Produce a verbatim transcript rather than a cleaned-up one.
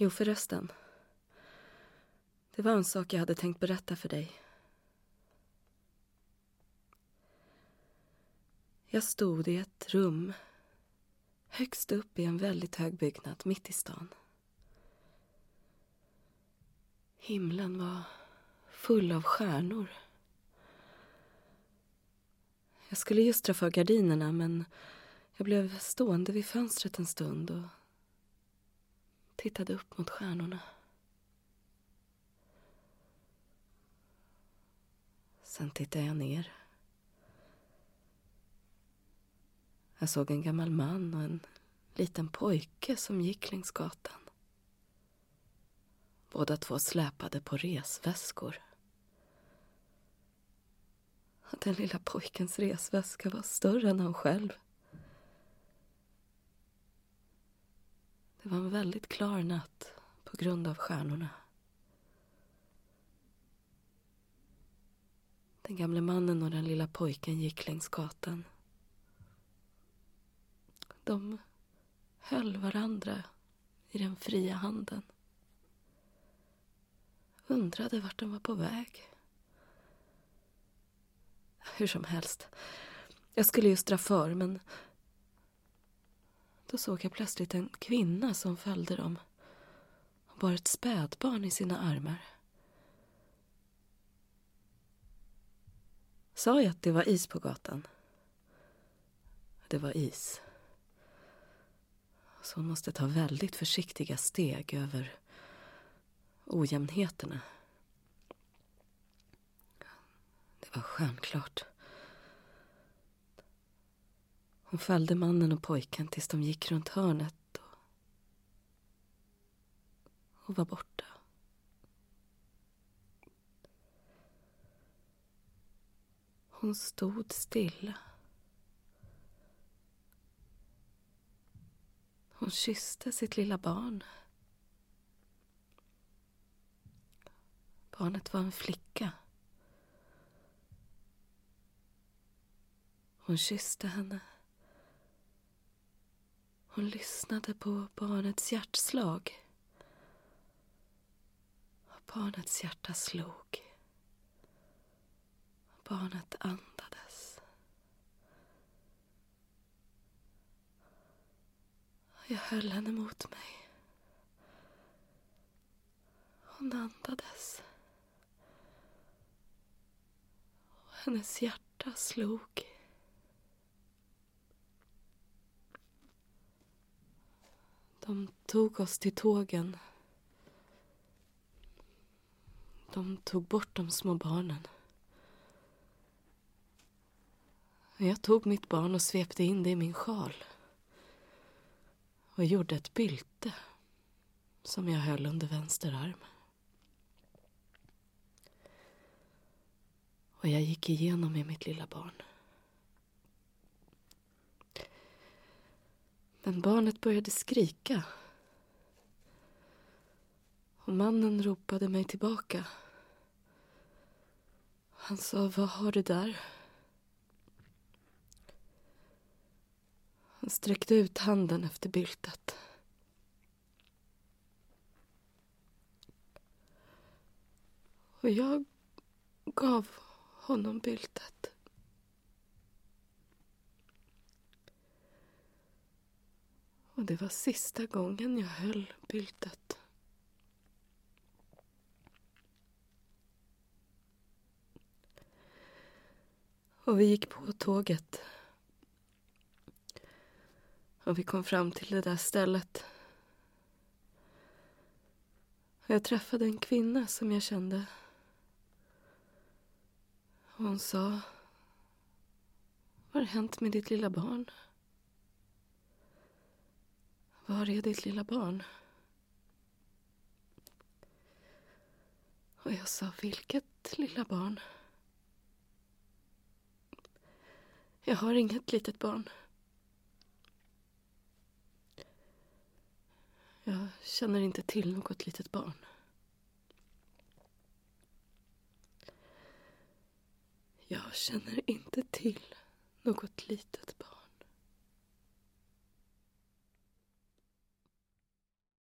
Jo, förresten. Det var en sak jag hade tänkt berätta för dig. Jag stod i ett rum högst upp i en väldigt hög byggnad mitt i stan. Himlen var full av stjärnor. Jag skulle just dra för gardinerna, men jag blev stående vid fönstret en stund och tittade upp mot stjärnorna. Sen tittade jag ner. Jag såg en gammal man och en liten pojke som gick längs gatan. Båda två släpade på resväskor. Den lilla pojkens resväska var större än han själv. Det var en väldigt klar natt på grund av stjärnorna. Den gamle mannen och den lilla pojken gick längs gatan. De höll varandra i den fria handen. Undrade vart de var på väg. Hur som helst. Jag skulle just dra för, men då såg jag plötsligt en kvinna som följde dem och bar ett spädbarn i sina armar. Sa jag att det var is på gatan? Det var is. Så hon måste ta väldigt försiktiga steg över ojämnheterna. Det var stjärnklart. Hon följde mannen och pojken tills de gick runt hörnet och, och var borta. Hon stod stilla. Hon kysste sitt lilla barn. Barnet var en flicka. Hon kysste henne. Hon lyssnade på barnets hjärtslag. Och barnets hjärta slog. Barnet andades. Jag höll henne mot mig. Hon andades. Och hennes hjärta slog. De tog oss till tågen. De tog bort de små barnen. Jag tog mitt barn och svepte in det i min sjal. Och gjorde ett bylte som jag höll under vänster arm. Och jag gick igenom med mitt lilla barn. Men barnet började skrika. Och mannen ropade mig tillbaka. Han sa, vad har du där? Han sträckte ut handen efter byltet. Och jag gav honom byltet. Och det var sista gången jag höll byltet. Och vi gick på tåget. Och vi kom fram till det där stället. Jag träffade en kvinna som jag kände. Och hon sa, vad har hänt med ditt lilla barn? Var är ditt lilla barn? Och jag sa, vilket lilla barn? Jag har inget litet barn. Jag känner inte till något litet barn. Jag känner inte till något litet barn.